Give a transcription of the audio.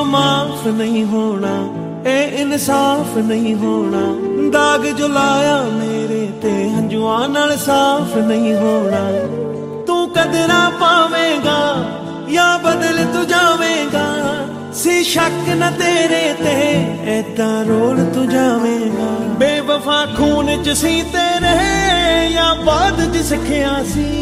ਤੋਂ ਮਾਫ ਨਹੀਂ ਹੋਣਾ, ਇਹ ਇਨਸਾਫ ਨਹੀਂ ਹੋਣਾ। ਦਾਗ ਜੋ ਲਾਇਆ ਮੇਰੇ ਤੇ ਹੰਝੂਆਂ ਨਾਲ ਸਾਫ਼ ਨਹੀਂ ਹੋਣਾ। ਤੂੰ ਕਦਰਾਂ ਪਾਵੇਂਗਾ ਜਾਂ ਬਦਲ ਤੂੰ ਜਾਵੇਂਗਾ, ਸੀ ਸ਼ੱਕ ਨਾ ਤੇਰੇ ਤੇ ਏਦਾਂ ਰੋਲ ਤੂੰ ਜਾਵੇਂਗਾ। ਬੇਵਫਾ ਖੂਨ ਚ ਸੀ ਤੇਰੇ ਜਾਂ ਬਾਅਦ ਚ ਸਿੱਖਿਆ ਸੀ,